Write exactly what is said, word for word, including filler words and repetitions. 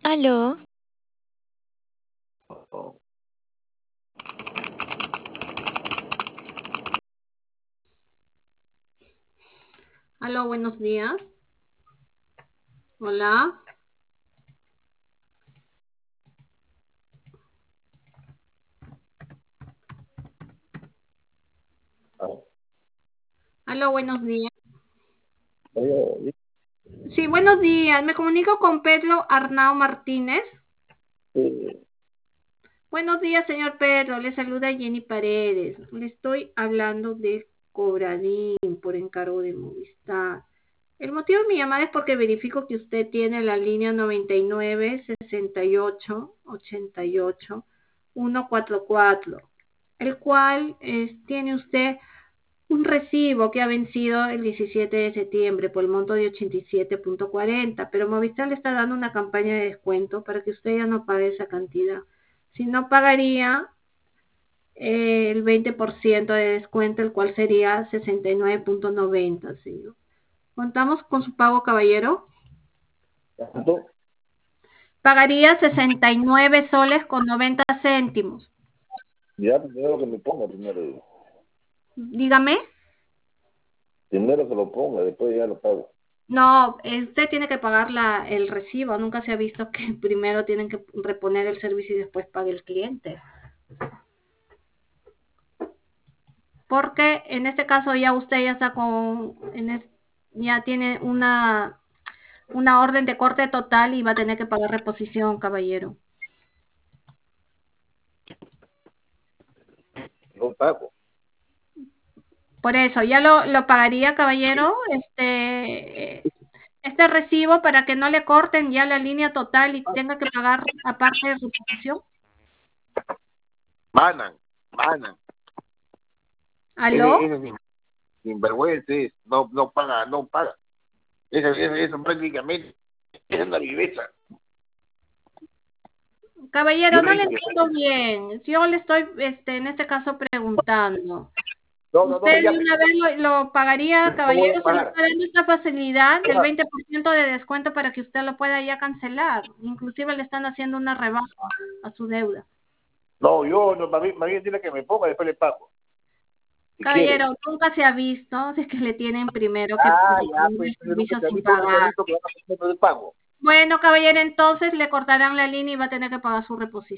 Aló, Aló, buenos días. Hola. Aló, buenos días. Oye, Sí, buenos días. Me comunico con Pedro Arnao Martínez. este, Buenos días, señor Pedro. Le saluda Jenny Paredes. Le estoy hablando de Cobradín por encargo de Movistar. El motivo de mi llamada es porque verifico que usted tiene la línea noventa y nueve, sesenta y ocho, ochenta y ocho, ciento cuarenta y cuatro, el cual es, tiene usted un recibo que ha vencido el diecisiete de septiembre por el monto de ochenta y siete punto cuarenta, pero Movistar le está dando una campaña de descuento para que usted ya no pague esa cantidad. Si no pagaría eh, el veinte por ciento de descuento, el cual sería sesenta y nueve punto noventa. ¿Sí? ¿Contamos con su pago, caballero? ¿cuánto? Pagaría sesenta y nueve soles con noventa céntimos. Ya primero que me ponga, primero, digo. Dígame. Primero que lo ponga, después ya lo pago. No, usted tiene que pagar la, el recibo. Nunca se ha visto que primero tienen que reponer el servicio y después pague el cliente. Porque en este caso ya usted ya está con, en es- ya tiene una, una orden de corte total y va a tener que pagar reposición, caballero. Lo pago. Por eso, ya lo, lo pagaría, caballero, este, este recibo para que no le corten ya la línea total y tenga que pagar aparte de reposición. Manan, manan. Ese, ¿Aló? ese sin, sinvergüenza es, no, no paga, no paga. Eso, eso, eso prácticamente es una viveza. Caballero, Yo le no le dije que entiendo bien. Yo le estoy, este, en este caso, preguntando. no, no, no ¿Usted me de llame. una vez lo, lo pagaría, No voy a caballero? Se le pagar. está dando esta facilidad del Oiga, veinte por ciento de descuento para que usted lo pueda ya cancelar. Inclusive le están haciendo una rebaja a su deuda. no, yo, no, más bien, más bien dile que me ponga, después le pago. Si quiere. Caballero, nunca se ha visto de que le tienen primero que Ah, ya, reponer pues, el pero nunca servicio se ha sin visto, nunca se ha pagar. visto que van a poner el pago. Bueno, caballero, entonces le cortarán la línea y va a tener que pagar su reposición.